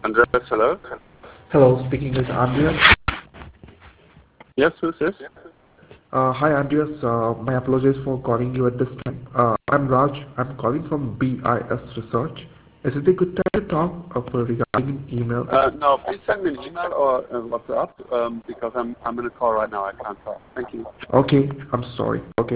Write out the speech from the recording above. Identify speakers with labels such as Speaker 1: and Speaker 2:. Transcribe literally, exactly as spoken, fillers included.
Speaker 1: Andreas, hello.
Speaker 2: Hello, speaking with Andreas.
Speaker 1: Yes, who's this?
Speaker 2: Uh, hi Andreas, uh, my apologies for calling you at this time. Uh, I'm Raj. I'm calling from B I S Research. Is it a good time to talk uh, for regarding an email?
Speaker 1: Uh, no, please send me an email or uh, WhatsApp um, because I'm I'm in a call right now. I can't talk. Thank you.
Speaker 2: Okay, I'm sorry. Okay.